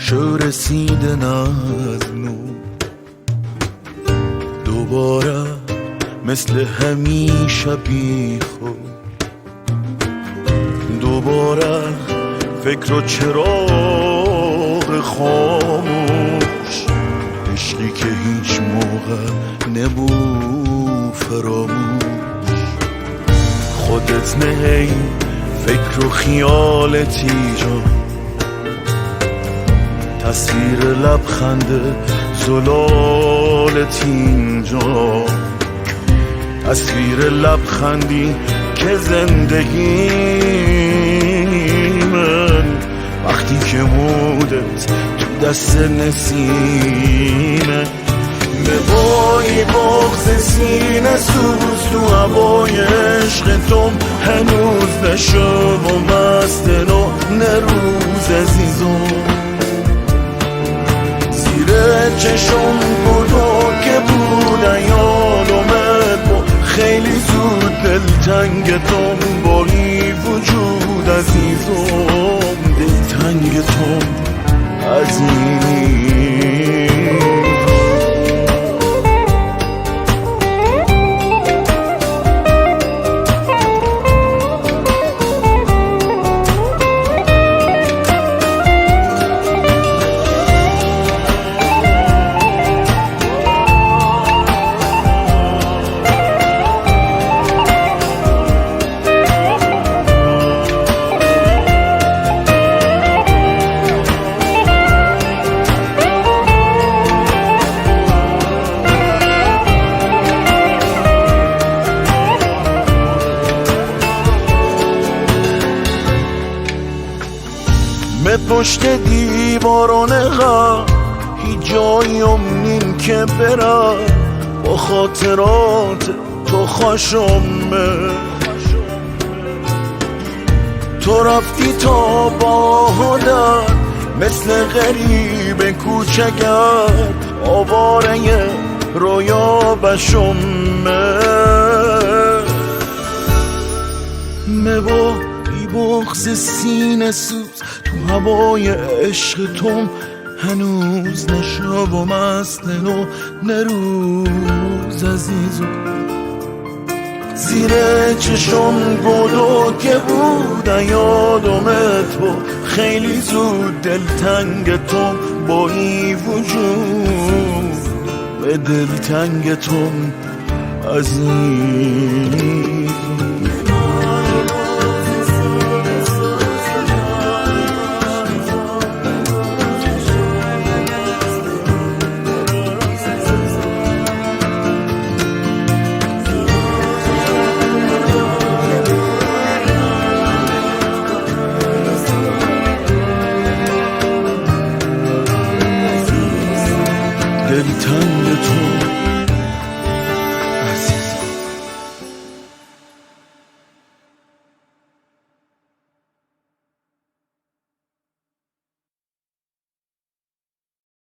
رسیدن از نو دوباره مثل همیشه بی خود دوباره فکر و چراغ خاموش عشقی که هیچ موقع نبود فراموش خودت نه فکر و خیالتی جان تصویر لبخند زلالت اینجا تصویر لبخندی که زندگی من وقتی که مودت تو دست نسیمه بوی بغض سینه سوز تو هوای عشق توم هنوز نشو و مست نو نروز عزیزم زیر چشم بودو که بودن یادمت با خیلی زود دلتنگ توم بایی وجود عزیزم دلتنگ توم عزیزم پشت دیواران غم هیچ جاییم نیم که برم با خاطرات تو خوشمه تو رفتی تا باهدن مثل غریب کوچگر آواره رویا بشمه با بی بغض سینه سوز تو هوای عشق توم هنوز نشو و مست نو نروز عزیزم زیر چشم بودو که بودن یادمت با خیلی زود دلتنگ توم با ای وجود به دلتنگ توم عزیزم